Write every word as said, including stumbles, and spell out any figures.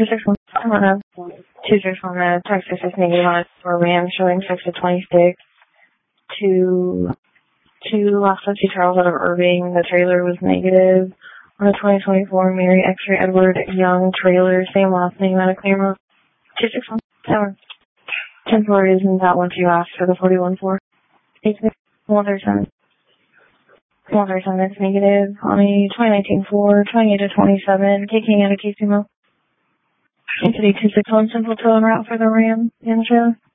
two six one. I don't know. two six one, uh, Texas is negative on it for Ram, showing six to twenty-six. To, to Las Vegas Charles out of Irving, the trailer was negative. On the twenty twenty-four Mary X-ray Edward Young trailer, same last name out of Claymore. two six one. Tower. ten four isn't that one you asked for the forty-one four. eight six one thirty-seven. one thirty-seven is negative. On the twenty nineteen four, twenty-eight to twenty-seven, K King out of Casimo. Entity two six one, simple tow and route for the Ram in the trailer.